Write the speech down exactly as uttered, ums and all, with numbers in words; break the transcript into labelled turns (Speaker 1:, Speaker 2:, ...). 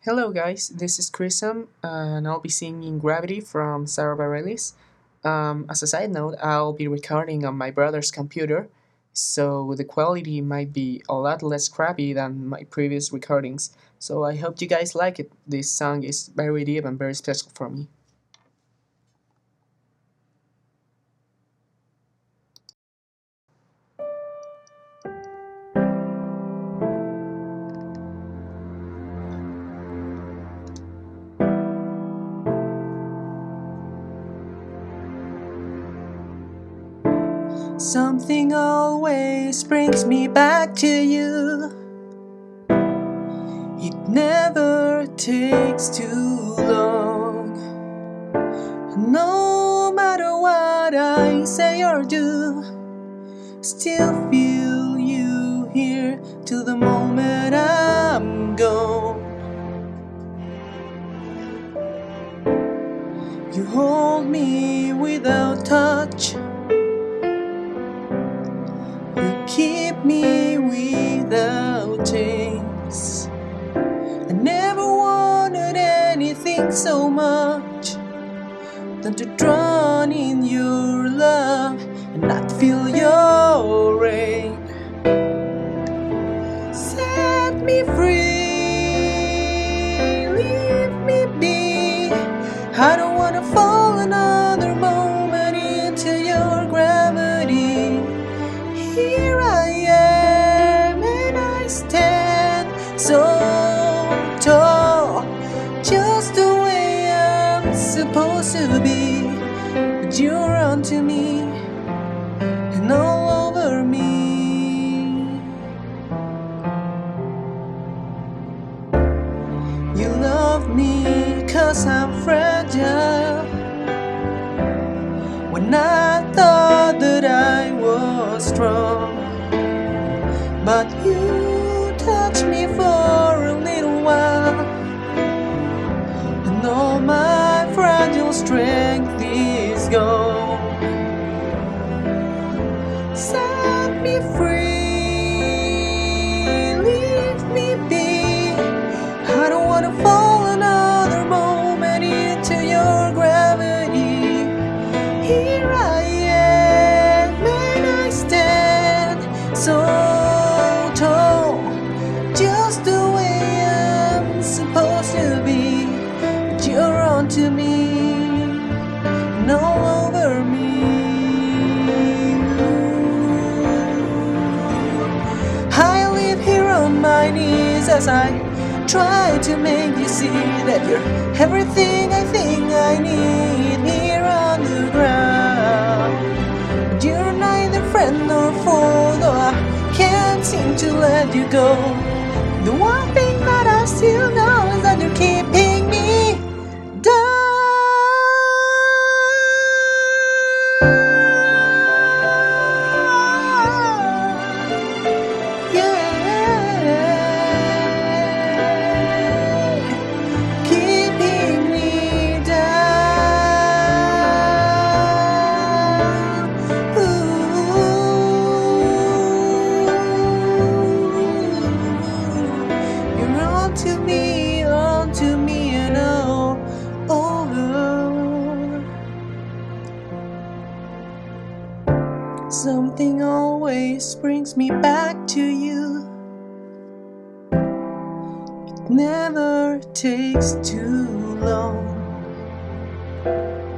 Speaker 1: Hello, guys. This is Chrisam, and I'll be singing Gravity from Sarah Bareilles. Um, as a side note, I'll be recording on my brother's computer, so the quality might be a lot less crappy than my previous recordings. So I hope you guys like it. This song is very deep and very special for me. Something always brings me back to you. It never takes too long. No matter what I say or do, still feel you here till the moment I'm gone. You hold me without touch. You keep me without chains. I never wanted anything so much than to drown in your love and not feel your rain. Set me free, leave me be. I don't wanna fall another moment into your gravity. Here I am and I stand so tall, just the way I'm supposed to be. But you're onto me and all over me. You love me 'cause I'm fragile, when I thought that I was strong. But you touched me for a little while, and all my fragile strength is gone. Set me free, leave me be. I don't wanna fall another moment into your gravity. Here I am and I stand so tall, just the way I'm supposed to be. But you're onto me and all over me. I live here on my knees as I try to make you see that you're everything I think I need here on the ground. But you're neither friend nor foe, though I can't seem to let you go. The one thing that I still know is that you're keeping me down. Keeping me down. Ooh. You're onto me, onto me and all over. Something always brings me back to you. Never takes too long.